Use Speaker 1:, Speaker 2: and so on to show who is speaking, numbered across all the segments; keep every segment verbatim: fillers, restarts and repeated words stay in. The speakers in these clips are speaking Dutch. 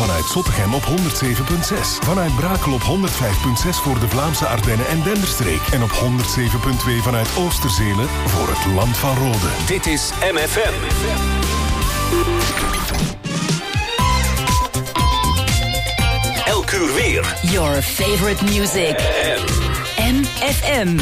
Speaker 1: Vanuit Zottegem op honderd zeven komma zes. Vanuit Brakel op honderd vijf komma zes voor de Vlaamse Ardennen en Denderstreek. En op honderd zeven komma twee vanuit Oosterzelen voor het Land van Rode.
Speaker 2: Dit is M F M. Elk uur weer.
Speaker 3: Your favorite music. M F M.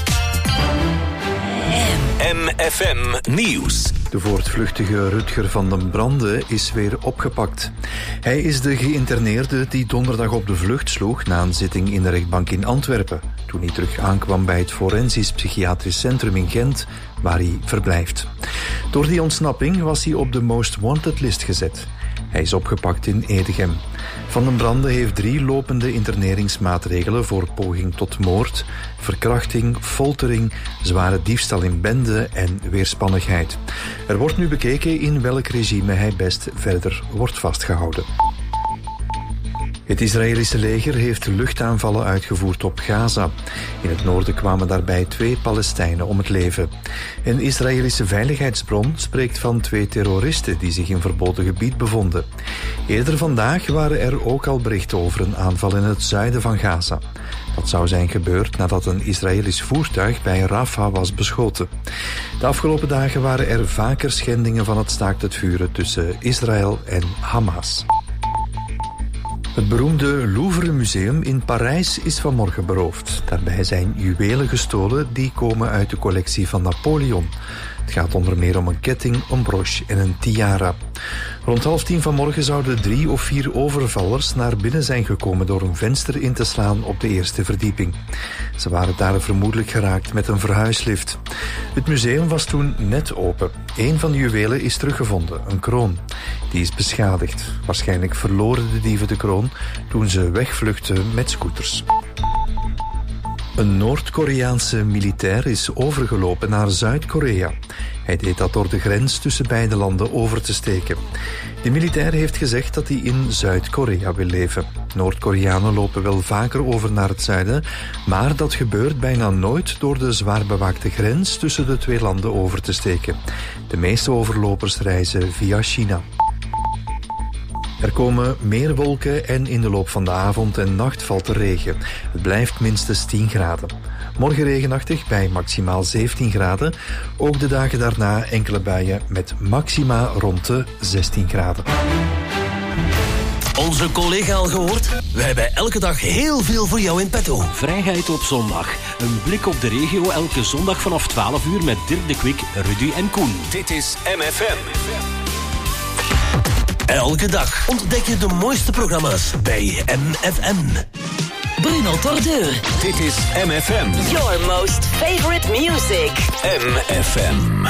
Speaker 2: M F M Nieuws.
Speaker 4: De voortvluchtige Rutger van den Brande is weer opgepakt. Hij is de geïnterneerde die donderdag op de vlucht sloeg na een zitting in de rechtbank in Antwerpen, toen hij terug aankwam bij het Forensisch Psychiatrisch Centrum in Gent, waar hij verblijft. Door die ontsnapping was hij op de Most Wanted list gezet. Hij is opgepakt in Edegem. Van den Brande heeft drie lopende interneringsmaatregelen voor poging tot moord, verkrachting, foltering, zware diefstal in bende en weerspannigheid. Er wordt nu bekeken in welk regime hij best verder wordt vastgehouden. Het Israëlische leger heeft luchtaanvallen uitgevoerd op Gaza. In het noorden kwamen daarbij twee Palestijnen om het leven. Een Israëlische veiligheidsbron spreekt van twee terroristen die zich in verboden gebied bevonden. Eerder vandaag waren er ook al berichten over een aanval in het zuiden van Gaza. Dat zou zijn gebeurd nadat een Israëlisch voertuig bij Rafah was beschoten. De afgelopen dagen waren er vaker schendingen van het staakt het vuren tussen Israël en Hamas. Het beroemde Louvre Museum in Parijs is vanmorgen beroofd. Daarbij zijn juwelen gestolen die komen uit de collectie van Napoleon. Het gaat onder meer om een ketting, een broche en een tiara. Rond half tien vanmorgen zouden drie of vier overvallers naar binnen zijn gekomen door een venster in te slaan op de eerste verdieping. Ze waren daar vermoedelijk geraakt met een verhuislift. Het museum was toen net open. Een van de juwelen is teruggevonden, een kroon. Die is beschadigd. Waarschijnlijk verloren de dieven de kroon toen ze wegvluchtten met scooters. Een Noord-Koreaanse militair is overgelopen naar Zuid-Korea. Hij deed dat door de grens tussen beide landen over te steken. De militair heeft gezegd dat hij in Zuid-Korea wil leven. Noord-Koreanen lopen wel vaker over naar het zuiden, maar dat gebeurt bijna nooit door de zwaar bewaakte grens tussen de twee landen over te steken. De meeste overlopers reizen via China. Er komen meer wolken en in de loop van de avond en nacht valt er regen. Het blijft minstens tien graden. Morgen regenachtig bij maximaal zeventien graden. Ook de dagen daarna enkele buien met maxima rond de zestien graden.
Speaker 2: Onze collega al gehoord? Wij hebben elke dag heel veel voor jou in petto.
Speaker 5: Vrijheid op zondag. Een blik op de regio elke zondag vanaf twaalf uur met Dirk de Kwik, Rudy en Koen.
Speaker 2: Dit is M F M. Elke dag ontdek je de mooiste programma's bij M F M.
Speaker 3: Bruno Tordeur.
Speaker 2: Dit is M F M.
Speaker 3: Your most favorite music.
Speaker 2: M F M.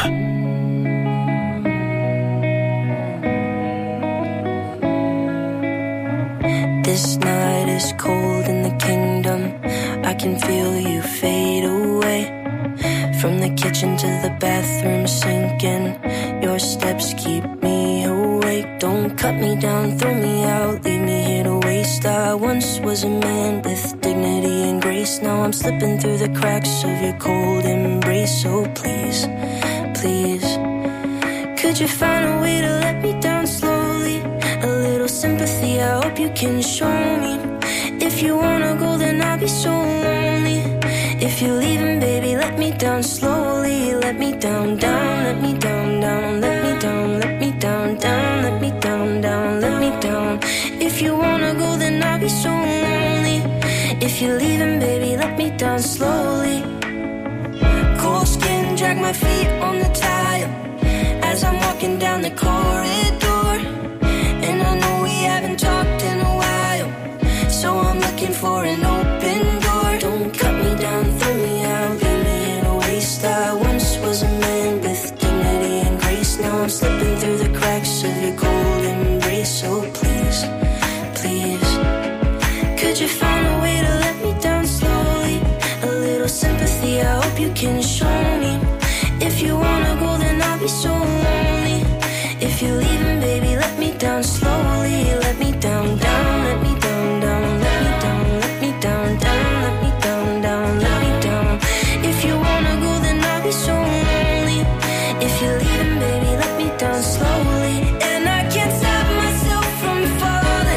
Speaker 6: This night is cold in the kingdom. I can feel you fade away. From the kitchen to the bathroom sinking. Your steps keep me awake. Don't cut me down, throw me out, leave me here to waste. I once was a man with dignity and grace. Now I'm slipping through the cracks of your cold embrace. So please, please, could you find a way to let me down slowly? A little sympathy, I hope you can show me. If you wanna go, then I'll be so lonely. If you're leaving, baby, let me down slowly. Let me down, down, let me down, down, let me down, let me down, down, let me down, down, let me down. If you wanna go, then I'll be so lonely. If you're leaving, baby, let me down slowly. Cold skin, drag my feet on the tile as I'm walking down the corridor. And I know we haven't talked in a while, so I'm looking for an open door. Don't cut me down, throw me out, leave me in a waste. I once was a man with dignity and grace. Now I'm slipping through the cracks of your cold embrace. So please, please, could you find a way to let me down slowly? A little sympathy, I hope you can show me. If you wanna go, then I'll be so lonely. If you're leaving, baby, let me down slowly. Let me down, down, let me down, down, let me down, let me down, down, let me down, down, let me down. If you wanna go, then I'll be so lonely. If you're leaving, baby, let me down slowly. And I can't stop myself from falling.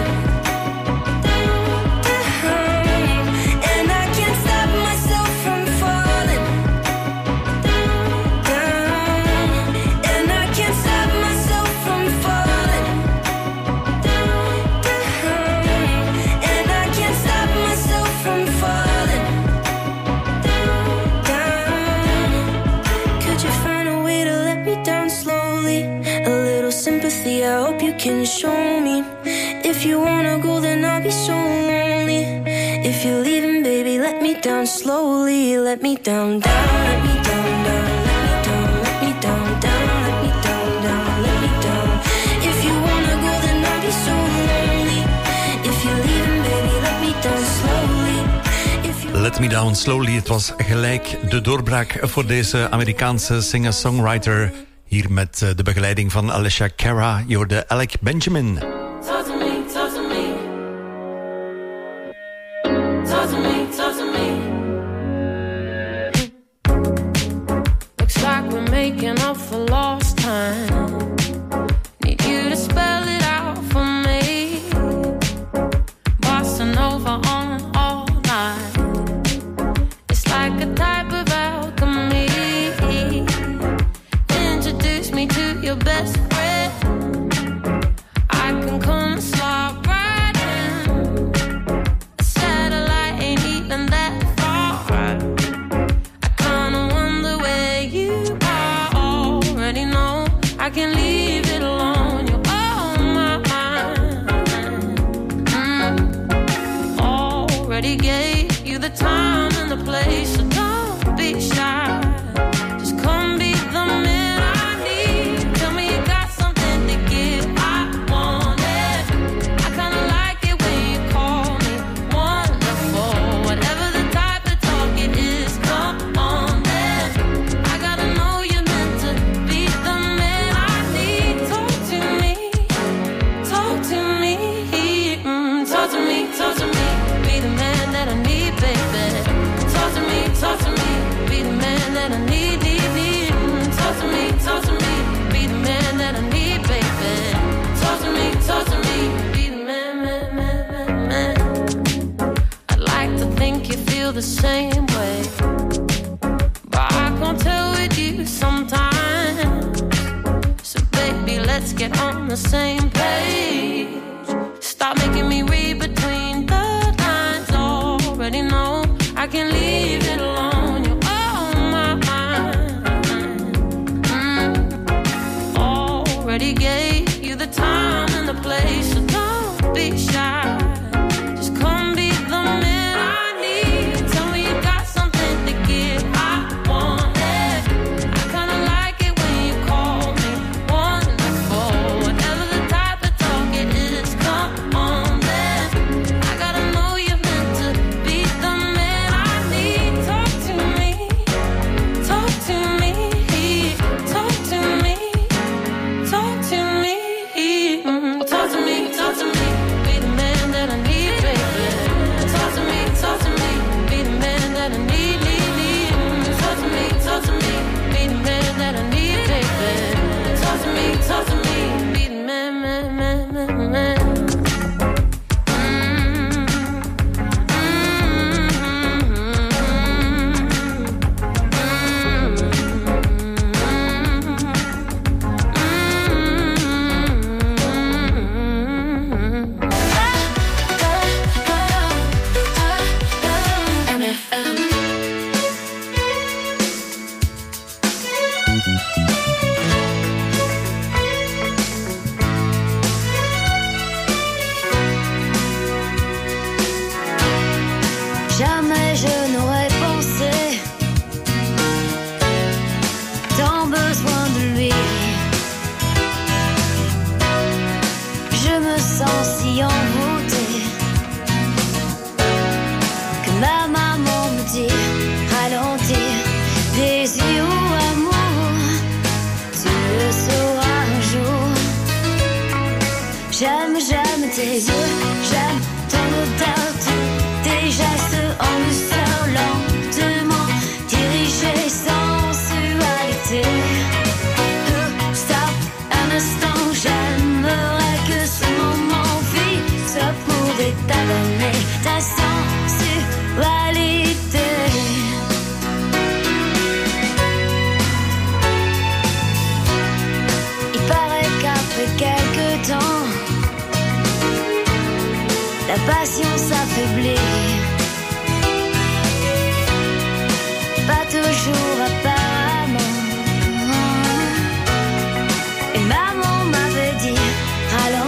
Speaker 6: can show me. If you wanna go, then I'll be so lonely. If you're leaving, baby, let me down slowly. Let me down, down, let me down, down, let me down, let me down, down, let me down, down, let me down. If you wanna go, then I'll be so lonely. If you're leaving, baby, let me down slowly.
Speaker 7: Let Me Down Slowly. Het was gelijk de doorbraak voor deze Amerikaanse singer-songwriter. Hier met de begeleiding van Alicia Cara. Je hoorde Alec Benjamin.
Speaker 6: Talk to me, talk to me. Talk to me, talk to me. Looks like we're making up for lost time. Need you to spell it out for me. Bossa Nova on all night. Like a type of alchemy. Introduce me to your best friend. I can come and slide right in. A satellite ain't even that far. I kinda wonder where you are. Already know I can leave it alone. You're on my mind. mm. Already gave you the time and the place, so don't be shy. Just come be the man I need. Tell me you got something to give. I want it. I kinda like it when you call me wonderful. Whatever the type of talk it is, come on then. I gotta know you're meant to be the man I need. Talk to me, talk to me, mm, talk to me, talk to me. Be the man that I need, baby. Talk to me, talk to me, be the man that I need, need, need. Talk to me, talk to me, be the man that I need, baby. Talk to me, talk to me, be the man, man, man, man, man. I'd like to think you feel the same way, but I can't tell with you sometimes. So baby, let's get on the same page. Stop making me read between the lines. Already know I can leave it alone. You're on my mind. mm. Already gave you the time and the place, so don't be shy. Just come be the man I need. Tell me you got something to give. I want it. I kinda like it when you call me wonderful. Whatever the type of talk it is, come on then. I gotta know you're meant to be the man I need. Talk to me, talk to me, talk to me, talk to me, mm, talk to me, talk to me, be the man that I need, baby. Talk to me, talk to me, be the man that I need, need, need. Mm, talk to me, talk to me, be the man that I need, baby. Talk to me, talk to me, be the man, man, man, man, man.
Speaker 8: Jamais je n'aurais pensé tant besoin de lui. Je me sens si envoûtée que ma maman me dit ralentir, désir ou amour, tu le sauras un jour. J'aime, j'aime tes yeux, j'aime ton odeur, tes gestes en douceur, lentement dirigés, sensualité. Euh, Stop un instant, j'aimerais que ce moment fixe pour des tas d'années ta sensualité. Il paraît qu'après quelque temps, la passion s'affaiblit. Pas toujours apparemment. Et maman m'avait dit, alors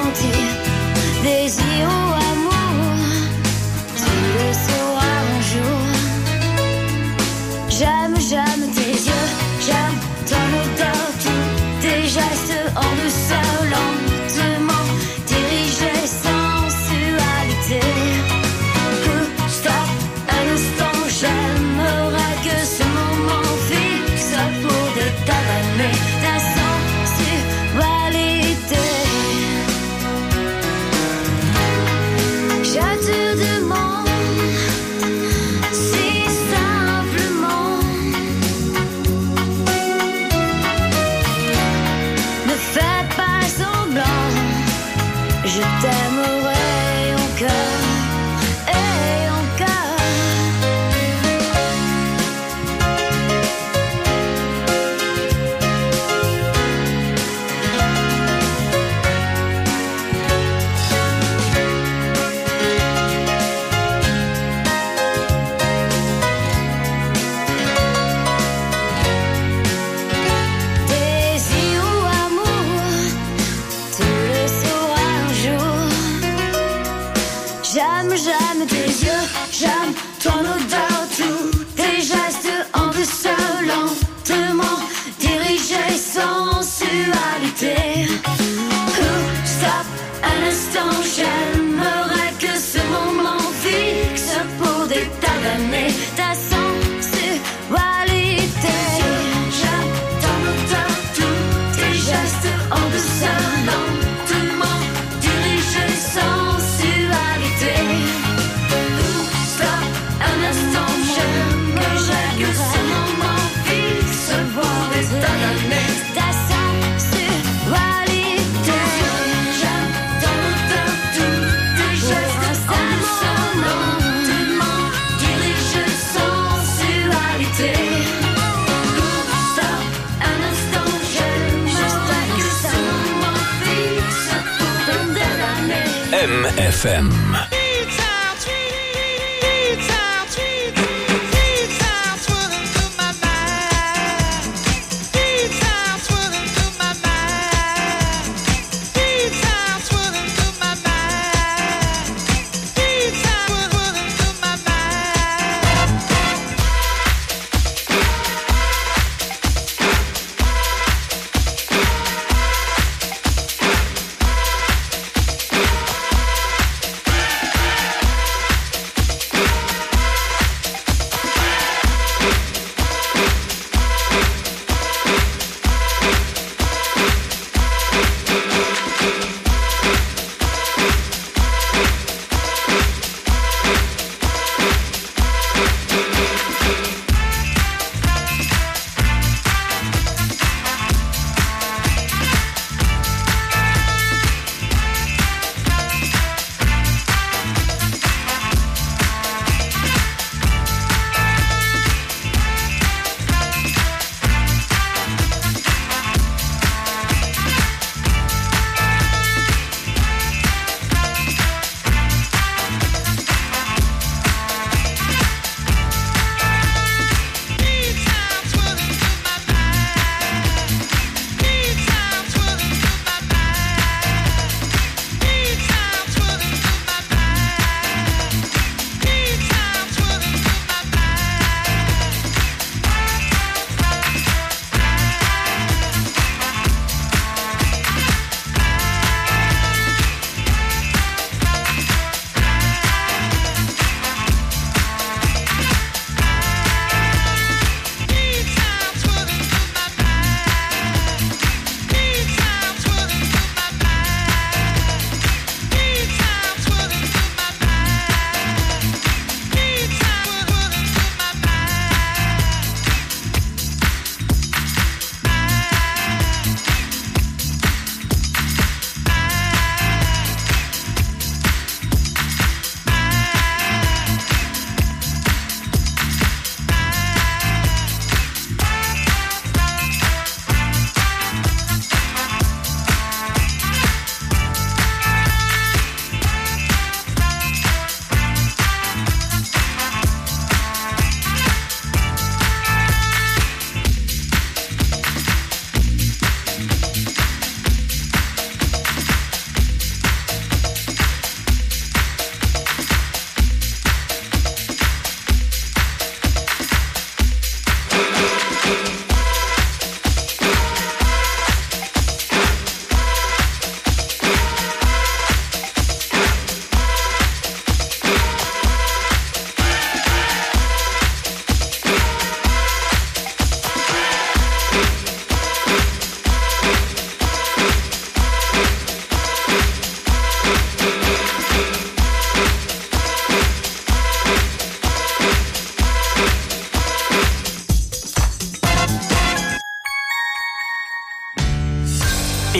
Speaker 8: désir ou amour, tu le sauras un jour. J'aime, j'aime tes yeux, j'aime ton odeur, tous tes gestes en douceur, lentement dirigés, sensualité. Stop, un instant, j'aimerais que ce moment fixe pour détailler ta sensualité. Je te demande si simplement, ne fais pas semblant, je t'aimerai encore et encore. Désir ou amour, tu le sauras un jour. J'aime, j'aime tes yeux, j'aime ton odeur, tous tes gestes en douceur, lentement dirigés, sensualité. Ooh, stop, un instant, j'aimerais que ce moment fixe pour détailler ta sensualité. J'aime ton odeur, tous tes gestes en douceur, lentement dirigés, sensualité. Ooh, stop, un instant, j'aimerais que ce moment fixe pour détailler ta sensualité. J'aime ton odeur, tous tes gestes en douceur, lentement dirigés, sensualité. Ooh, stop, un instant, j'aimerais que ce moment fixe pour détailler.
Speaker 2: M F M.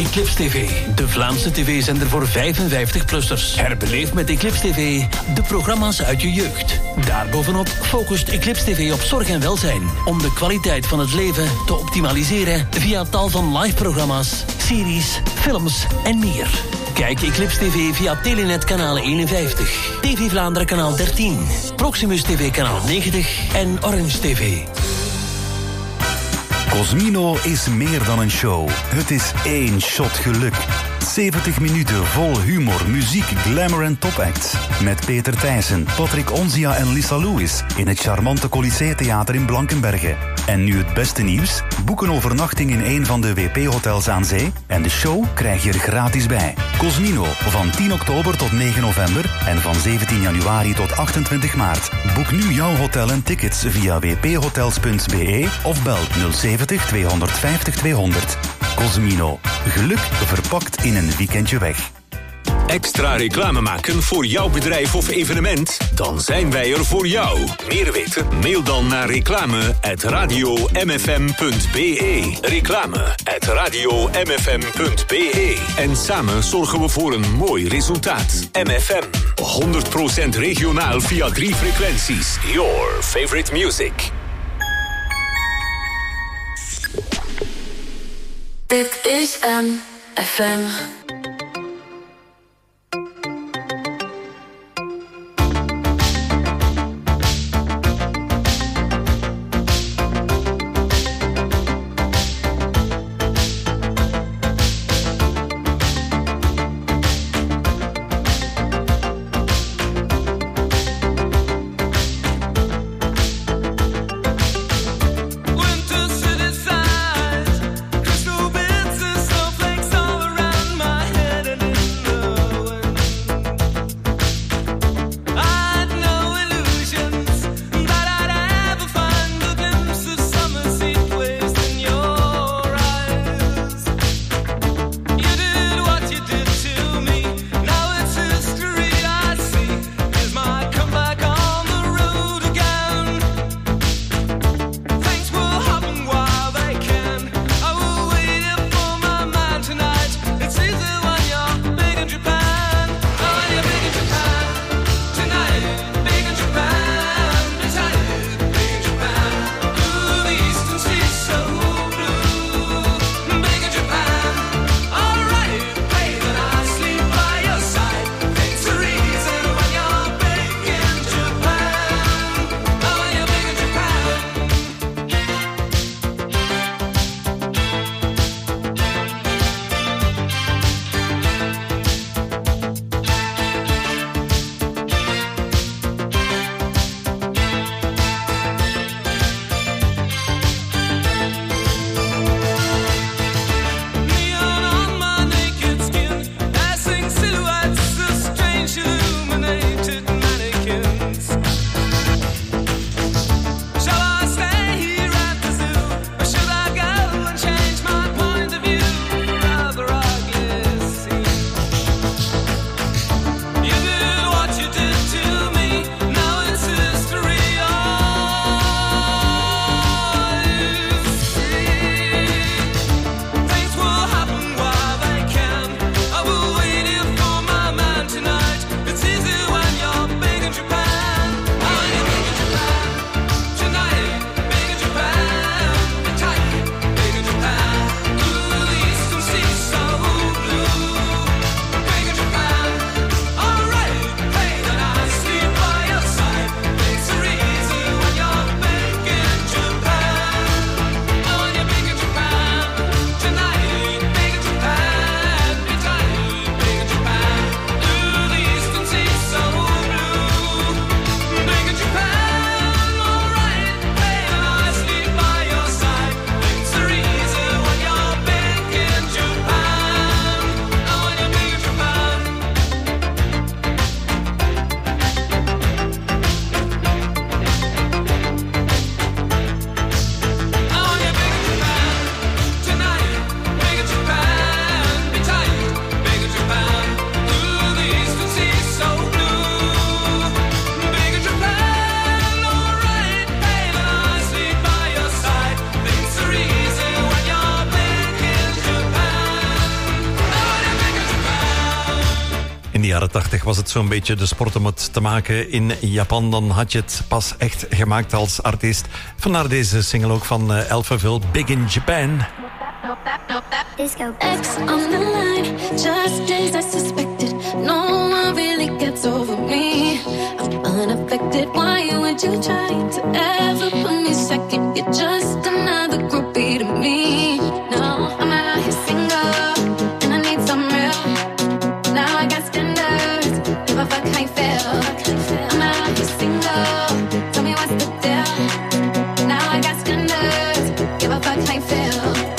Speaker 2: Eclipse T V, de Vlaamse tv-zender voor vijfenvijftig-plussers. Herbeleef met Eclipse T V de programma's uit je jeugd. Daarbovenop focust Eclipse T V op zorg en welzijn, om de kwaliteit van het leven te optimaliseren via tal van live-programma's, series, films en meer. Kijk Eclipse T V via Telenet kanaal eenenvijftig, T V Vlaanderen kanaal dertien, Proximus T V kanaal negentig en Orange T V.
Speaker 9: Cosmino is meer dan een show. Het is één shot geluk. zeventig minuten vol humor, muziek, glamour en topacts. Met Peter Thijssen, Patrick Onzia en Lisa Lewis in het charmante Colisée Theater in Blankenberge. En nu het beste nieuws? Boek een overnachting in een van de W P-hotels aan zee en de show krijg je er gratis bij. Cosmino, van tien oktober tot negen november en van zeventien januari tot achtentwintig maart. Boek nu jouw hotel en tickets via w p hotels punt b e of bel nul zeventig tweehonderdvijftig tweehonderd. Cosmino, geluk verpakt in een weekendje weg.
Speaker 10: Extra reclame maken voor jouw bedrijf of evenement? Dan zijn wij er voor jou. Meer weten? Mail dan naar reclame at radio m f m punt b e. Reclame at radio m f m punt b e. En samen zorgen we voor een mooi resultaat. M F M, honderd procent regionaal via drie frequenties. Your favorite music.
Speaker 8: Dit is M F M.
Speaker 11: Crystal bits and snowflakes all around my
Speaker 7: jaren tachtig was het zo'n beetje de sport om het te maken in Japan. Dan had je het pas echt gemaakt als artiest. Vandaar deze single ook van uh, Alphaville, Big in Japan.
Speaker 8: X on the line, just days I suspected. No one really gets over me. I'm unaffected. Why would you try to ever put me second? You're just another groupie to me. No, I'm out here single, and I need some real. Now I got standards. Give a fuck how you feel. I'm out here single. Tell me what's the deal. Now I got standards. Give a fuck how you feel.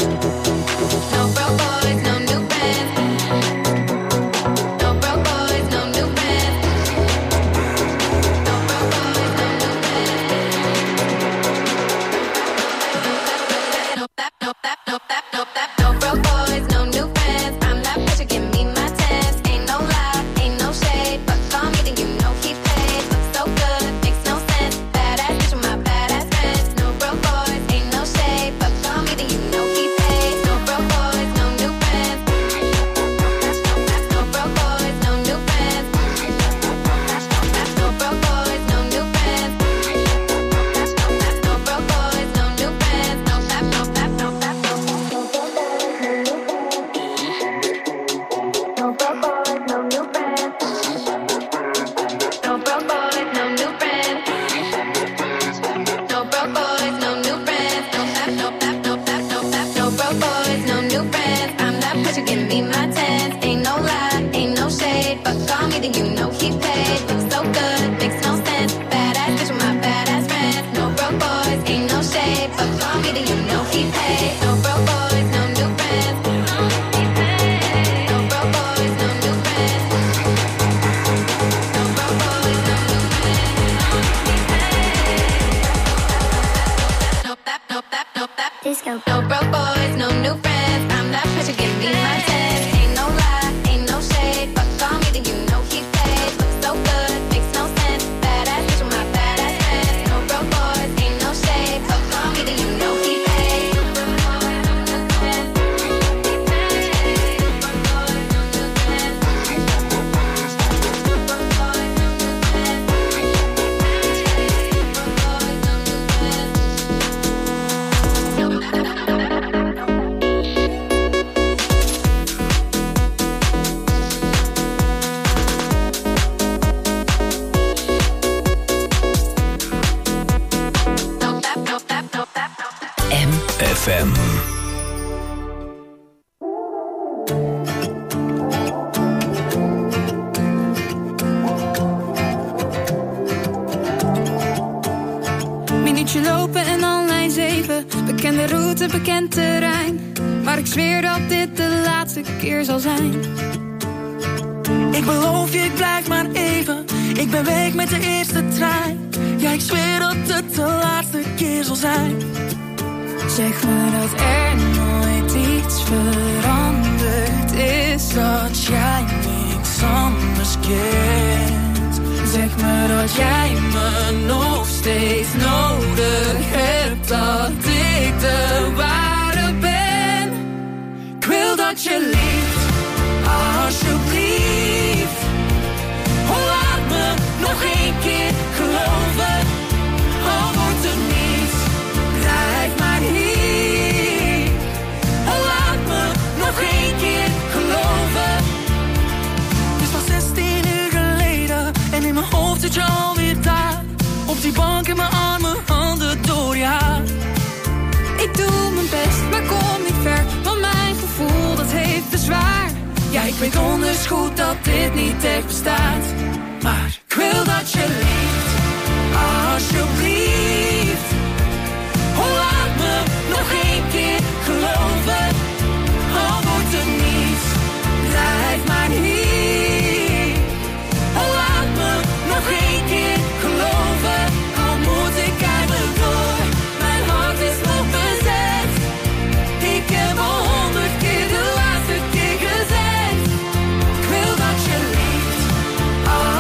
Speaker 11: Keer zal zijn. Ik beloof je, ik blijf maar even. Ik ben weg met de eerste trein. Ja, ik zweer dat het de laatste keer zal zijn. Zeg me dat er nooit iets veranderd is. Dat jij niks anders kent. Zeg me dat jij me nog steeds nodig hebt. Dat ik de ware ben. Ik wil dat je lief, alsjeblieft. Oh, laat me nog één keer geloven. Al wordt er niets, blijf maar hier. Oh, laat me nog één keer geloven. Het is al zestien uur geleden en in mijn hoofd zit je alweer daar. Op die bank in mijn armen, handen door je haar. Ik doe mijn best, maar kom niet ver, want mijn gevoel dat heeft bezwaar. Ja, ik weet donders goed dat dit niet echt bestaat. Maar ik wil dat je lief, alsjeblieft. Oh, laat me nog één keer geloven. Al wordt er niets, blijf maar hier. Oh, laat me nog één keer geloven. Al moet ik eigenlijk door, mijn hart is nog bezet. Ik heb al honderd keer de laatste keer gezegd. Ik wil dat je lief,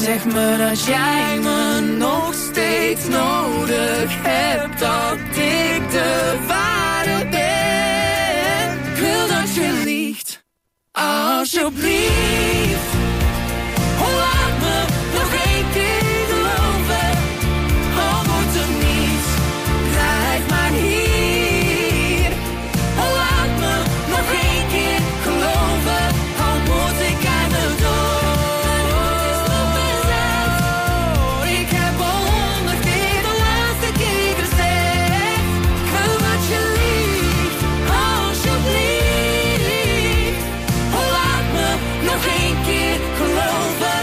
Speaker 11: Zeg me dat jij me nog steeds nodig hebt, dat ik de ware ben. Ik wil dat je liegt, alsjeblieft. Laat me nog één keer geloven, al wordt er niets, blijf maar hier. Laat me nog één keer geloven, al moet ik aan de dood. Ik heb al honderd keer de laatste keer gezegd, ik wil dat je liegt, alsjeblieft. Laat me nog één keer geloven.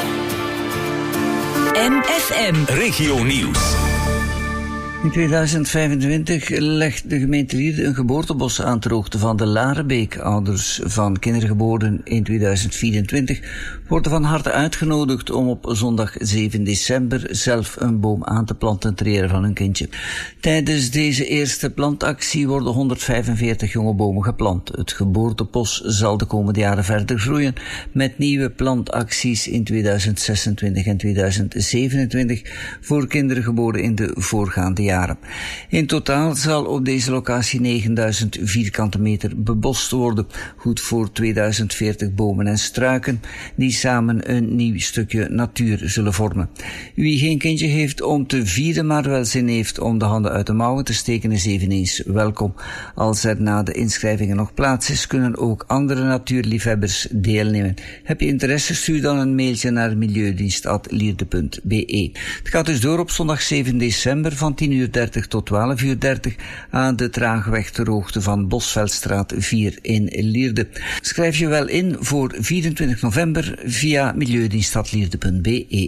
Speaker 3: M F M
Speaker 10: Regio Nieuws.
Speaker 12: In tweeduizend vijfentwintig legt de gemeente Lierde een geboortebos aan ter hoogte van de Larebeek. Ouders van kinderen geboren in tweeduizend vierentwintig worden van harte uitgenodigd om op zondag zeven december zelf een boom aan te planten ter ere van hun kindje. Tijdens deze eerste plantactie worden honderdvijfenveertig jonge bomen geplant. Het geboortebos zal de komende jaren verder groeien met nieuwe plantacties in tweeduizend zesentwintig en tweeduizend zevenentwintig voor kinderen geboren in de voorgaande jaren. In totaal zal op deze locatie negenduizend vierkante meter bebost worden, goed voor tweeduizend veertig bomen en struiken, die samen een nieuw stukje natuur zullen vormen. Wie geen kindje heeft om te vieren, maar wel zin heeft om de handen uit de mouwen te steken, is eveneens welkom. Als er na de inschrijvingen nog plaats is, kunnen ook andere natuurliefhebbers deelnemen. Heb je interesse, stuur dan een mailtje naar milieudienst apenstaartje lierde punt b e. Het gaat dus door op zondag zeven december van tien uur dertig tot twaalf uur dertig aan de Traagweg ter hoogte van Bosveldstraat vier in Lierde. Schrijf je wel in voor vierentwintig november via milieudienst apenstaartje lierde punt b e.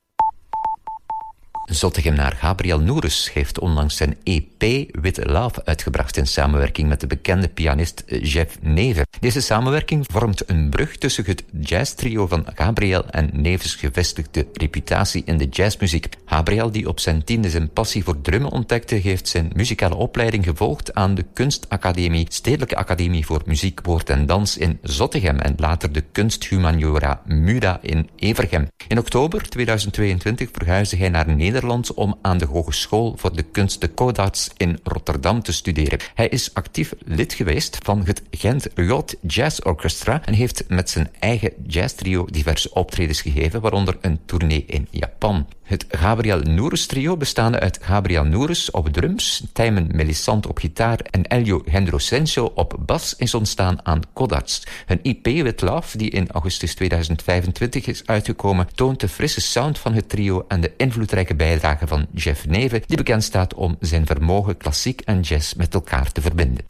Speaker 13: Zottegenaar Gabriel Noeres heeft onlangs zijn E P With Love uitgebracht in samenwerking met de bekende pianist Jeff Neve. Deze samenwerking vormt een brug tussen het jazztrio van Gabriel en Neves gevestigde reputatie in de jazzmuziek. Gabriel, die op zijn tiende zijn passie voor drummen ontdekte, heeft zijn muzikale opleiding gevolgd aan de Kunstacademie, Stedelijke Academie voor Muziek, Woord en Dans in Zottegem en later de Kunsthumaniora MUDA in Evergem. In oktober tweeduizend tweeëntwintig verhuisde hij naar Nederland om aan de Hogeschool voor de Kunsten Codarts in Rotterdam te studeren. Hij is actief lid geweest van het Gent Riot Jazz Orchestra en heeft met zijn eigen jazztrio diverse optredens gegeven, waaronder een tournee in Japan. Het Gabriel Noeres trio, bestaande uit Gabriel Noeres op drums, Tijmen Melissant op gitaar en Elio Hendrosencio op bas, is ontstaan aan Codarts. Hun E P With Love, die in augustus tweeduizend vijfentwintig is uitgekomen, toont de frisse sound van het trio en de invloedrijke bijdrage van Jeff Neve, die bekend staat om zijn vermogen klassiek en jazz met elkaar te verbinden.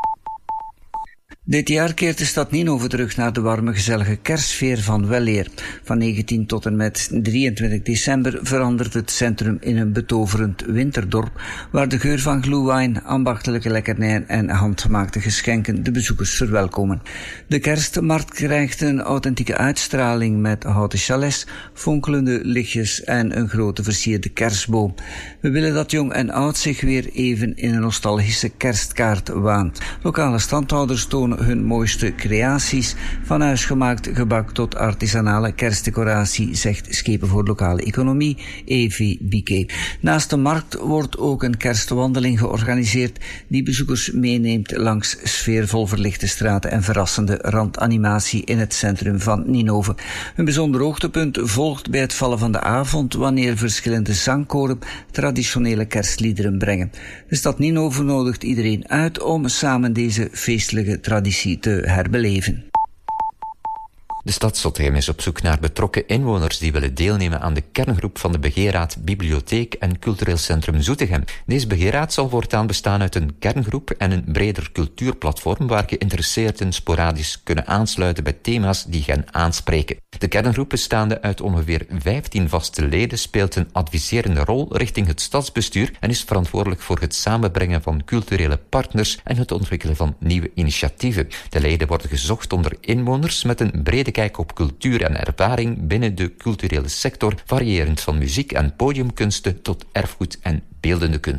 Speaker 12: Dit jaar keert de stad Ninove terug naar de warme gezellige kerstsfeer van weleer. Van negentien tot en met drieëntwintig december verandert het centrum in een betoverend winterdorp, waar de geur van glühwein, ambachtelijke lekkernijen en handgemaakte geschenken de bezoekers verwelkomen. De kerstmarkt krijgt een authentieke uitstraling met houten chalets, fonkelende lichtjes en een grote versierde kerstboom. We willen dat jong en oud zich weer even in een nostalgische kerstkaart waant. Lokale standhouders tonen hun mooiste creaties, van huisgemaakt gebak tot artisanale kerstdecoratie, zegt Schepen voor Lokale Economie, Evi Bieke. Naast de markt wordt ook een kerstwandeling georganiseerd die bezoekers meeneemt langs sfeervol verlichte straten en verrassende randanimatie in het centrum van Ninove. Een bijzonder hoogtepunt volgt bij het vallen van de avond, wanneer verschillende zangkoren traditionele kerstliederen brengen. De stad Ninove nodigt iedereen uit om samen deze feestelijke traditie te herbeleven.
Speaker 13: De stad Zottegem is op zoek naar betrokken inwoners die willen deelnemen aan de kerngroep van de begeerraad Bibliotheek en Cultureel Centrum Zoetegem. Deze begeerraad zal voortaan bestaan uit een kerngroep en een breder cultuurplatform waar geïnteresseerden sporadisch kunnen aansluiten bij thema's die hen aanspreken. De kerngroep, bestaande uit ongeveer vijftien vaste leden, speelt een adviserende rol richting het stadsbestuur en is verantwoordelijk voor het samenbrengen van culturele partners en het ontwikkelen van nieuwe initiatieven. De leden worden gezocht onder inwoners met een brede kijk op cultuur en ervaring binnen de culturele sector, variërend van muziek en podiumkunsten tot erfgoed en beeldende kunst.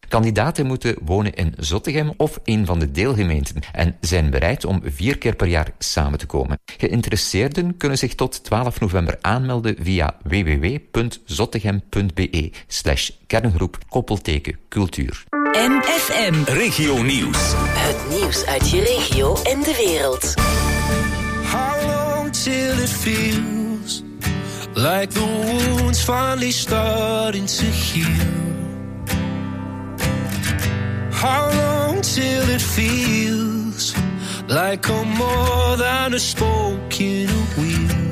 Speaker 13: Kandidaten moeten wonen in Zottegem of een van de deelgemeenten en zijn bereid om vier keer per jaar samen te komen. Geïnteresseerden kunnen zich tot twaalf november aanmelden via w w w punt zottegem punt b e slash kerngroep koppelteken cultuur.
Speaker 3: M F M.
Speaker 10: Regio Nieuws.
Speaker 3: Het nieuws uit je regio en de wereld.
Speaker 11: How long till it feels like the wounds finally starting to heal? How long till it feels like I'm more than a spoke in a wheel?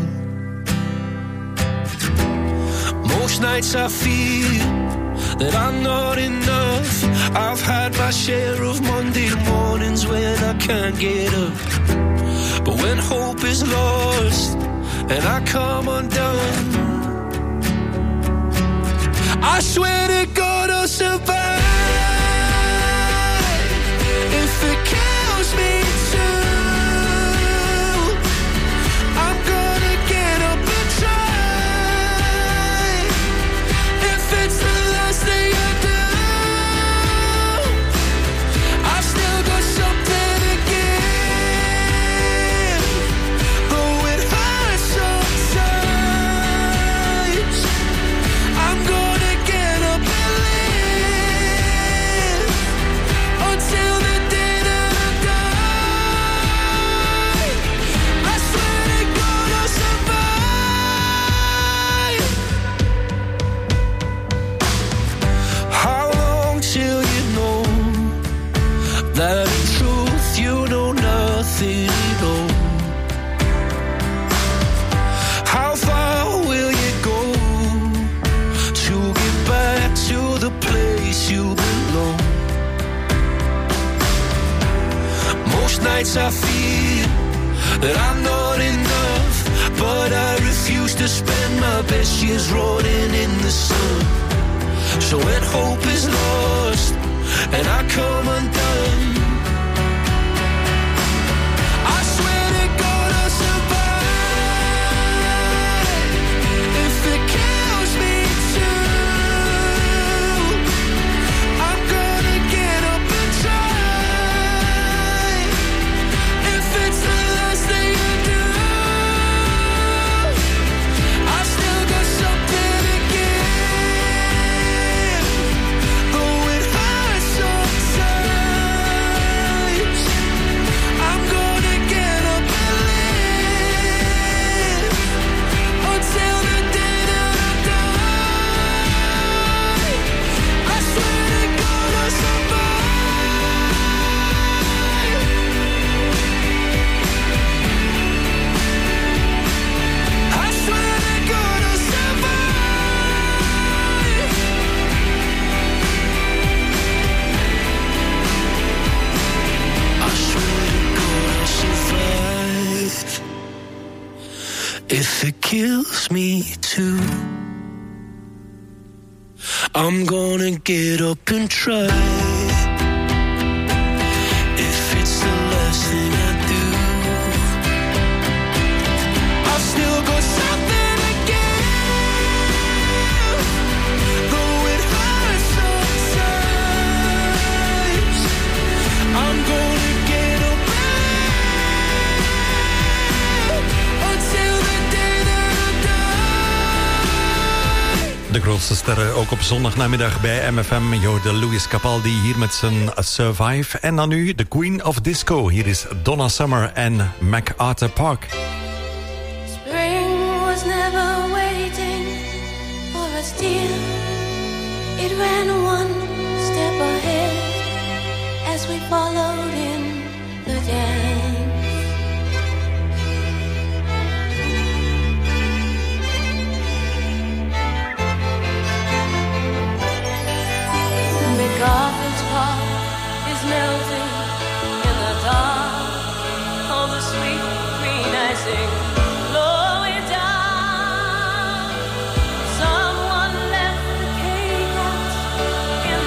Speaker 11: Most nights I feel that I'm not enough. I've had my share of Monday mornings when I can't get up. But when hope is lost and I come undone, I swear to God I'll survive. If it kills me too, I'm gonna get up and try. If it's the last thing I do, I've still got something to give. Though it hurts sometimes, I'm gonna get up and live until the day that I die. I swear to God I'll survive. How long till you know that in truth you know nothing at all? How far will you go to get back to the place you belong? Most nights I feel that I'm not enough, but I refuse to spend my best years rolling in the sun. So when hope is lost and I come undone, I swear to God I'll survive. If it kills me too, I'm gonna get up and try. If it's the last thing I do, I've still got something to give. Though it hurts sometimes, I'm gonna get up and live until the day that I die. I swear to God I'll survive. I swear to God I'll survive. I swear to God I'll survive. If it kills me too, I'm gonna get up and try. If it's the last thing I do, I've still got something to give. Though it hurts sometimes, I'm gonna get up and live until the day that I die.
Speaker 7: De grootste sterren ook op zondagnamiddag bij M F M. Je hoorde Louis Capaldi hier met zijn Survive. En dan nu de Queen of Disco. Hier is Donna Summer en MacArthur Park.
Speaker 8: Spring was never waiting for us, dear. It ran one step ahead as we followed in the dance. MacArthur's Park is melting in the dark. All the sweet green icing flowing down. Someone left the cake out in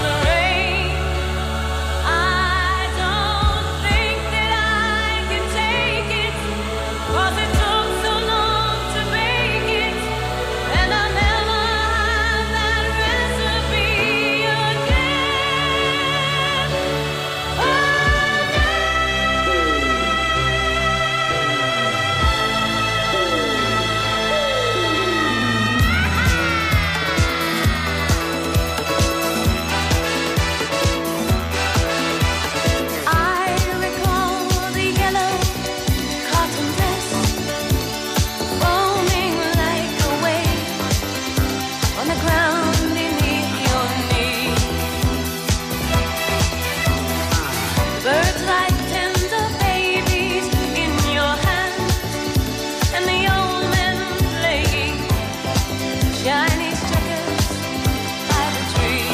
Speaker 11: Chinese checkers by the tree.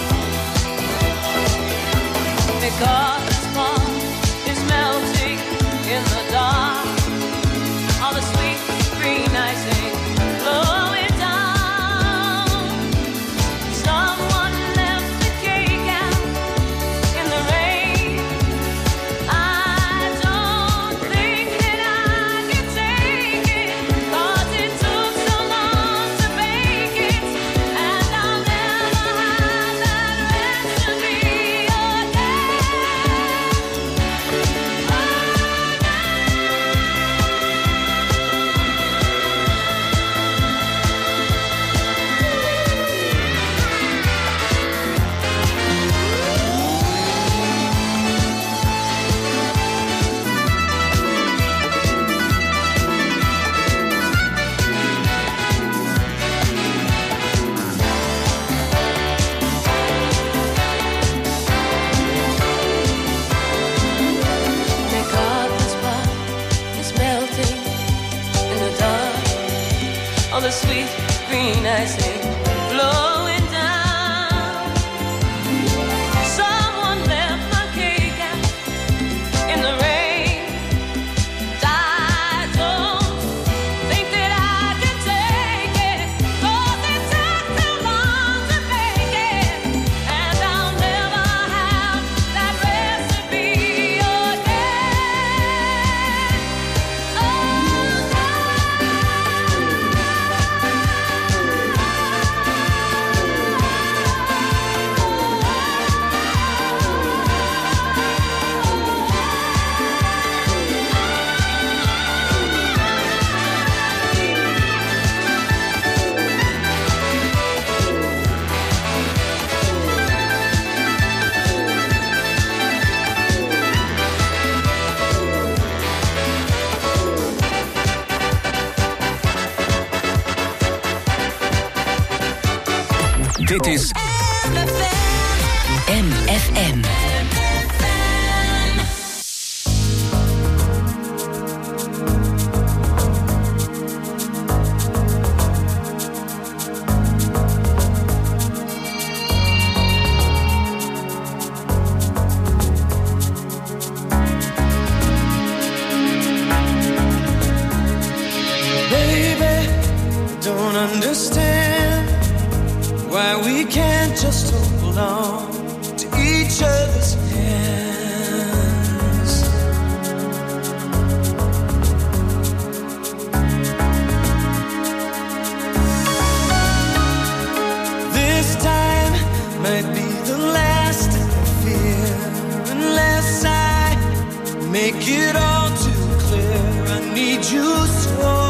Speaker 11: Because the spark is melting in the dark, all the sweet green icing blowing down. Someone left the cake out in the rain. I don't think that I can take it, 'cause it took so long to bake it, and I'll never have that recipe again. The coffee spot is melting in the dark, all the sweet green icing flowing down. Someone left my cake out in the rain. I don't think that I can take it, 'cause it took too long to bake it, and I'll never have that recipe again.
Speaker 2: Dit is
Speaker 3: M F M.
Speaker 11: Baby, don't understand why we can't just hold on to each other's hands. This time might be the last I fear, unless I make it all too clear. I need you so.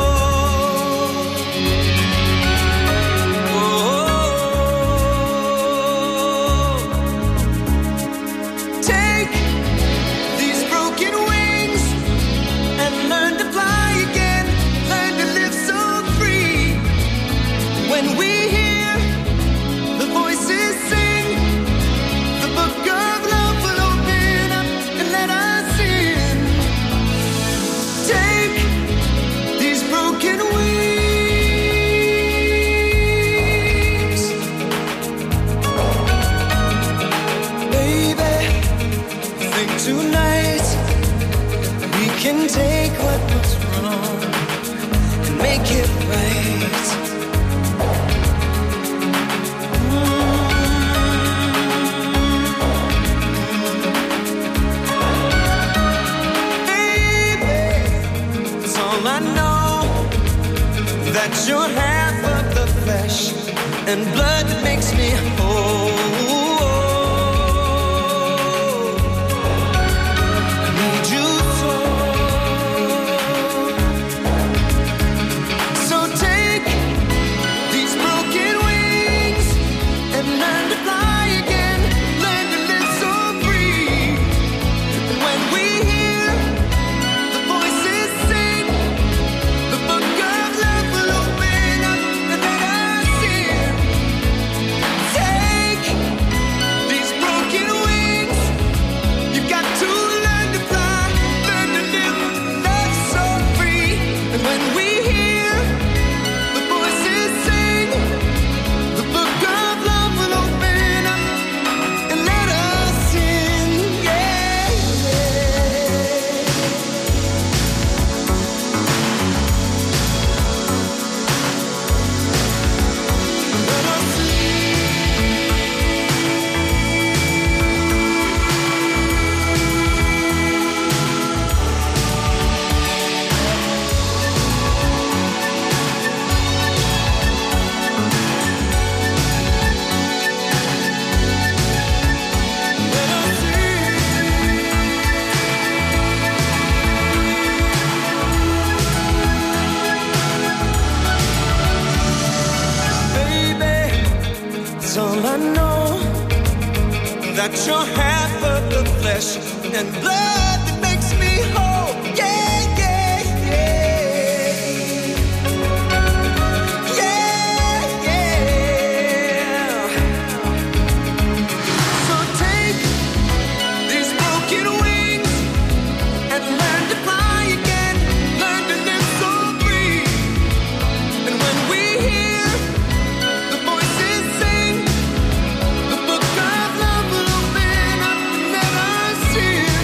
Speaker 11: Take what was wrong and make it right. Mm-hmm. Baby, it's all I know, that you're half of the flesh and blood that makes me whole. Take That's all I know. That you're half of the flesh and blood that makes me whole. Yeah, yeah, yeah. Yeah, yeah. So take these broken wings and learn to fly again. Learn to live so free. And when we hear the voices sing, the book of love will open up and let us in.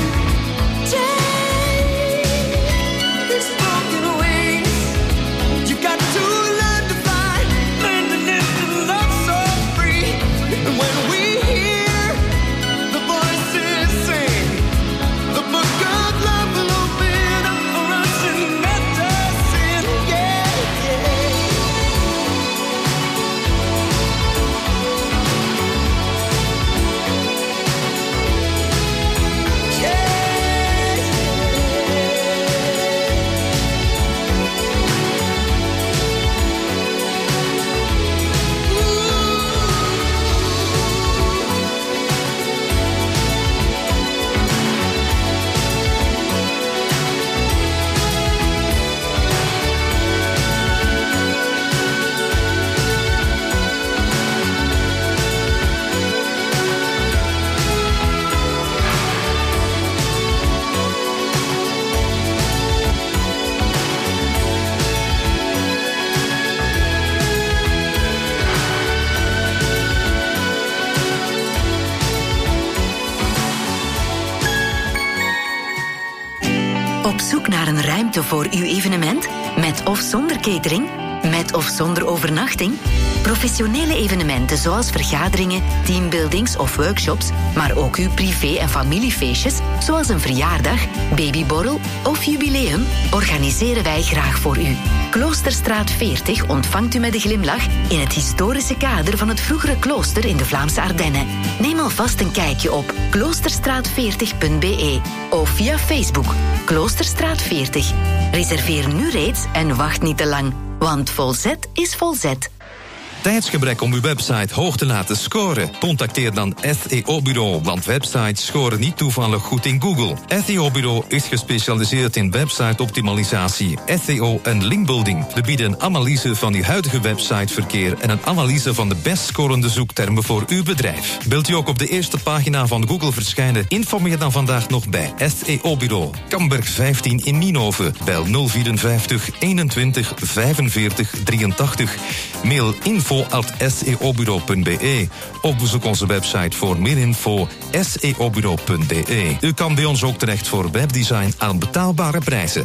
Speaker 11: Take these broken wings. You got to learn to fly, learn to live and love so free. And when we hear the voices sing, the book of love will open up for us and let us in. Yeah, yeah.
Speaker 3: Op zoek naar een ruimte voor uw evenement? Met of zonder catering? Met of zonder overnachting? Professionele evenementen zoals vergaderingen, teambuildings of workshops, maar ook uw privé- en familiefeestjes, zoals een verjaardag, babyborrel of jubileum, organiseren wij graag voor u. Kloosterstraat veertig ontvangt u met een glimlach in het historische kader van het vroegere klooster in de Vlaamse Ardennen. Neem alvast een kijkje op kloosterstraat veertig punt b e of via Facebook Kloosterstraat veertig. Reserveer nu reeds en wacht niet te lang, want Volzet is Volzet.
Speaker 14: Tijdsgebrek om uw website hoog te laten scoren? Contacteer dan S E O-bureau, want websites scoren niet toevallig goed in Google. S E O-bureau is gespecialiseerd in website-optimalisatie, S E O en linkbuilding. We bieden een analyse van uw huidige websiteverkeer en een analyse van de best scorende zoektermen voor uw bedrijf. Wilt u ook op de eerste pagina van Google verschijnen? Informeer dan vandaag nog bij S E O-bureau. Kamberg vijftien in Nienhoven. Bel nul vierenvijftig eenentwintig vijfenveertig drieëntachtig. Mail info at s e o bureau punt b e of bezoek onze website voor meer info s e o bureau punt d e. U kan bij ons ook terecht voor webdesign aan betaalbare prijzen.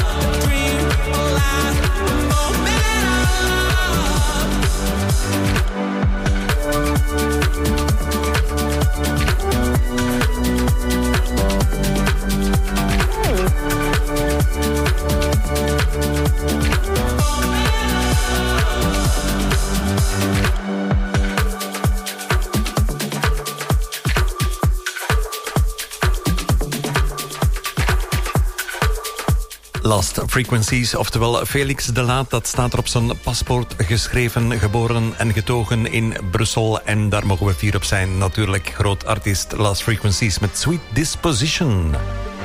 Speaker 7: Lost Frequencies, oftewel Felix de Laat, dat staat er op zijn paspoort geschreven, geboren en getogen in Brussel. En daar mogen we fier op zijn, natuurlijk. Groot artiest, Lost Frequencies met Sweet Disposition.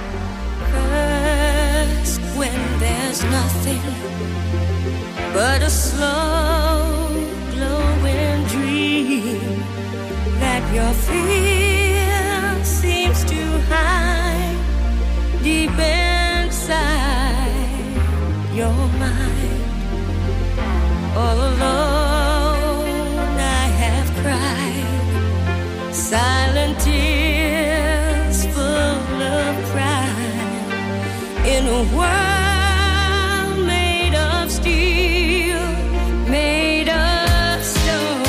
Speaker 6: First, when there's nothing but a slow, glowing dream that your fear seems to hide deep inside your mind. All alone I have cried silent tears full of pride in a world made of steel, made of stone.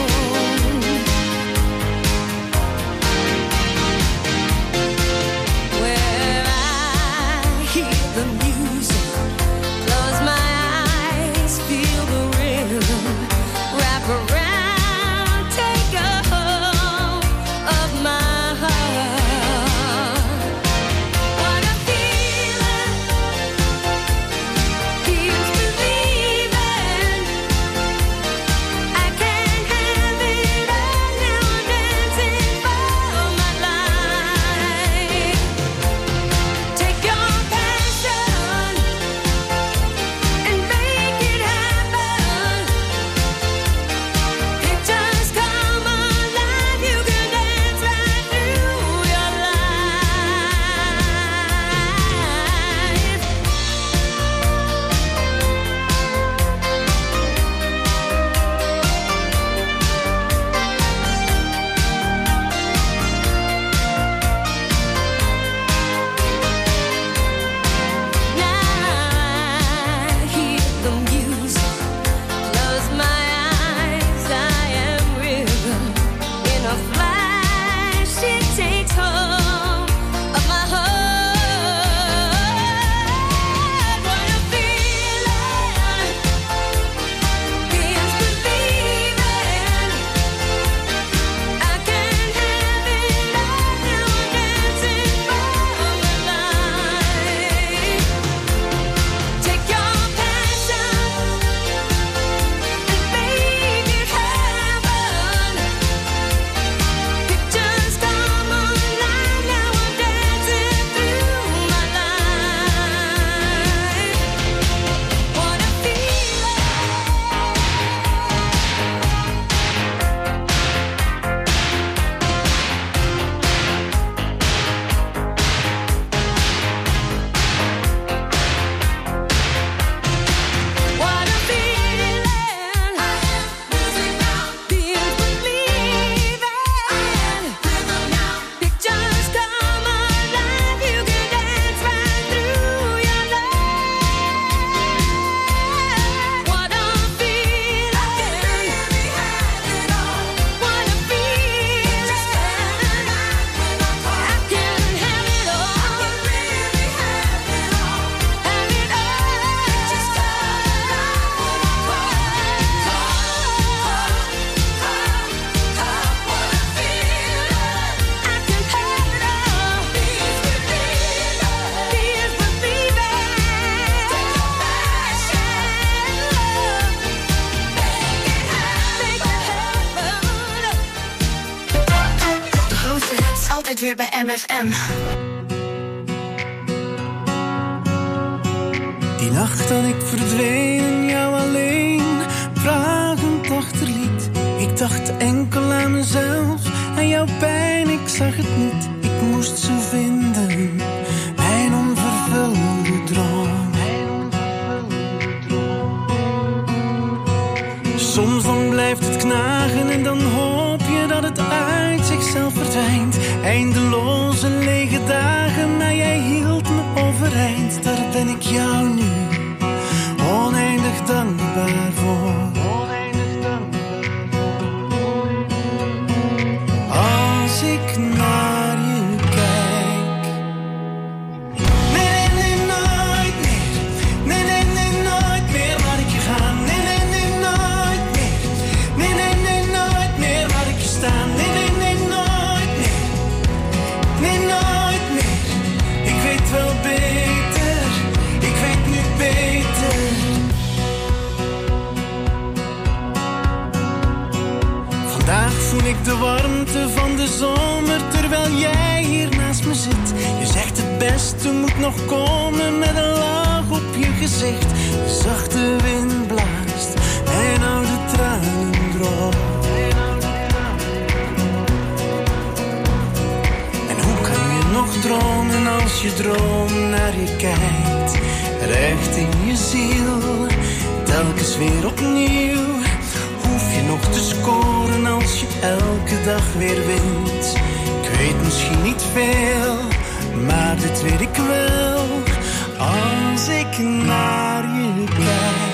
Speaker 6: Where I hear the music, close my eyes, feel the rhythm, wrap around, take a hold of my heart. What a feeling, feels believing. I can't have it all now, I'm dancing for my life. Take your passion and make it happen. Pictures come alive, you can dance right through your life. Now I hear the music, close my eyes, I am rhythm. In a flash, it takes hold of my heart. What a feeling, feels believing. I can't have it all now, I'm dancing for my life. Take your passion and make it happen. Pictures come alive, now I'm dancing through my life. What a feeling. What a feeling. Feels believing. Pictures come alive, you can dance right through your life. What a feeling. What a feeling. I can have it all. Have it all. Just
Speaker 15: De grootste hits altijd weer bij M F M.
Speaker 11: Die nacht dat ik verdween en jou alleen vragend achterliet. Ik dacht enkel aan mezelf, aan jouw pijn, ik zag het niet. Ik moest ze vinden, mijn onvervulde droom. Soms dan blijft het knagen en dan hoop je dat het uit zichzelf verdwijnt. Eindeloze lege dagen, maar jij hield me overeind. Daar ben ik jou
Speaker 16: de warmte van de zomer terwijl jij hier naast me zit. Je zegt het beste moet nog komen met een laag op je gezicht. De zachte wind blaast en oude tranen droog. En hoe kan je nog dromen als je droom naar je kijkt? Recht in je ziel, telkens weer opnieuw. Hoef je nog te scoren als je elke dag weer wint. Ik weet misschien niet veel, maar dit weet ik wel. Als ik naar je kijk.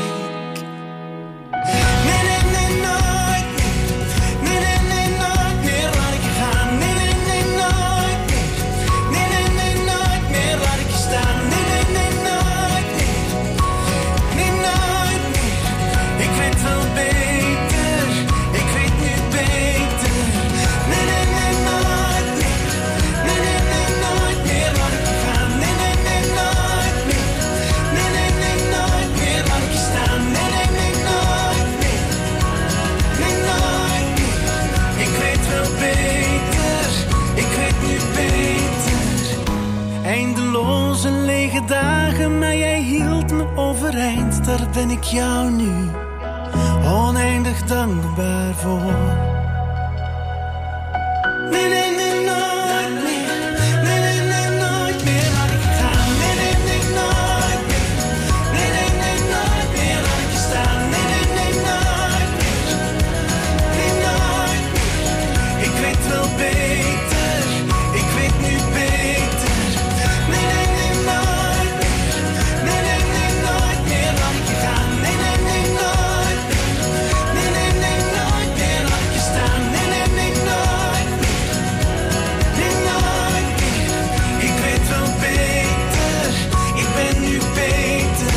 Speaker 16: Nee, nee, nee, nooit meer. Nee, nee, nee, nooit meer laat ik je gaan. Nee, nee, nee, nooit meer. Nee, nee, nee, nooit meer laat ik je staan. Nee, nee, nee, nooit meer. Nee, nooit meer. Ik weet wel beter. Ik weet nu beter. Nee, nee, nee, nooit meer. Nee, nee, nee, nooit meer laat ik je gaan. Nee, nee, nee, nooit meer. Nee, nee, nee, nooit meer laat ik je staan. Nee, nee, nee, nooit meer. Nee, nooit meer. Ik weet wel beter. Ik weet nu beter. Eindeloze lege dagen, maar jij hield me overeind. Daar ben ik jou nu oneindig dankbaar voor. Nee, nee, nee, nooit meer. Nee, nee, nee, nooit meer laat ik je gaan. Nee, nee, nee, nooit meer. Nee, nee, nee, nooit meer laat ik je staan. Nee, nee, nee, nooit meer. Nee, nooit meer. Ik weet wel beter. Ik weet nu beter. Nee, nee, nee, nooit meer. Nee, nee, nee, nooit meer laat ik je gaan. Nee, nee, nee, nooit meer. Nee, nee, nee, nooit meer laat ik je staan. Nee, nee, nee, nooit meer. Nee, nooit meer. Ik weet wel beter. Ik ben nu beter.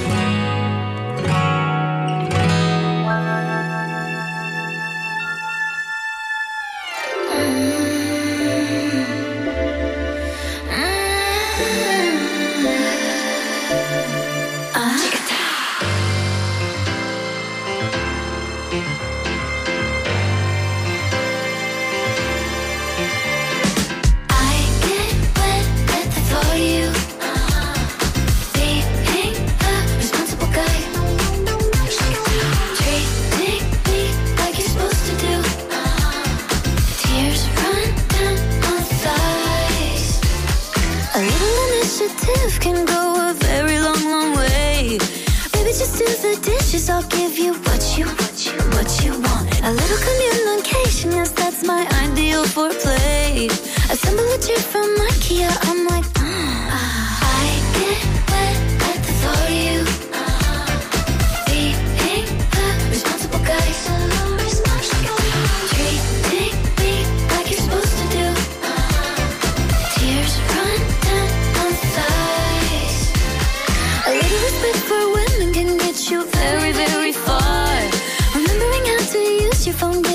Speaker 8: I get wet at the thought of you. Being a responsible guy. Treating me like you're supposed to do. Tears run down my thighs. A little initiative can go a very long, long way. Baby, just do the dishes. I'll give you what you, what you, what you want. A little communication, yes, that's my ideal foreplay. Assemble a trip from IKEA. I'm like, mm. I get wet at the thought of you. Being a responsible guy. Treating me like you're supposed to do. Tears run down my thighs. A little respect for women can get you very, very far. Remembering how to use your phone.